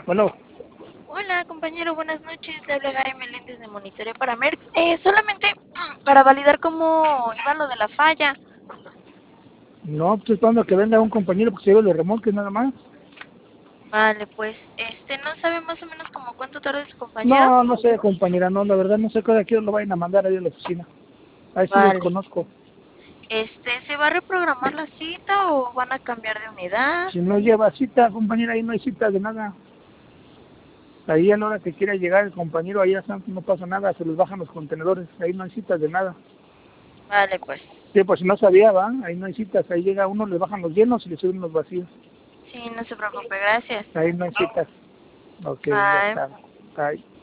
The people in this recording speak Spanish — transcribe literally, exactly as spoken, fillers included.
Bueno, Hola, compañero, buenas noches. Le habla Gaby Meléndez de Monitoreo para Merck. Eh, solamente para validar cómo iba lo de la falla. no, estoy esperando a que venga un compañero porque se lleve los remolques nada más. Vale, pues, este, ¿no sabe más o menos como cuánto tarda su compañero? No, no sé, compañera, no, la verdad no sé cada quién lo vayan a mandar ahí a la oficina. Ahí sí Vale. desconozco. Este, ¿se va a reprogramar la cita o van a cambiar de unidad? Si no lleva cita, compañera, ahí no hay cita de nada. Ahí a la hora que quiera llegar el compañero, ahí ya no pasa nada, se les bajan los contenedores, ahí no hay citas de nada. Vale, pues. Sí, pues si no sabía, va, ahí no hay citas, ahí llega uno, le bajan los llenos y le suben los vacíos. Sí, no se preocupe, gracias. Ahí no hay citas. Ok, ya Bye. está. Ahí.